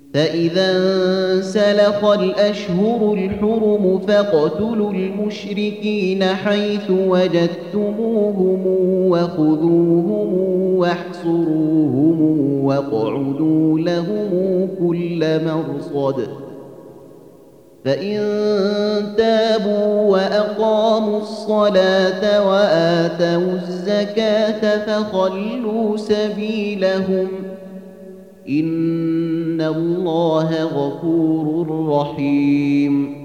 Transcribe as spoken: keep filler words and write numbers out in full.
فإذا انسلخ الأشهر الحرم فاقتلوا المشركين حيث وجدتموهم وخذوهم واحصروهم واقعدوا لهم كل مرصد فإن تابوا وأقاموا الصلاة وآتوا الزكاة فخلوا سبيلهم إن الله غفور رحيم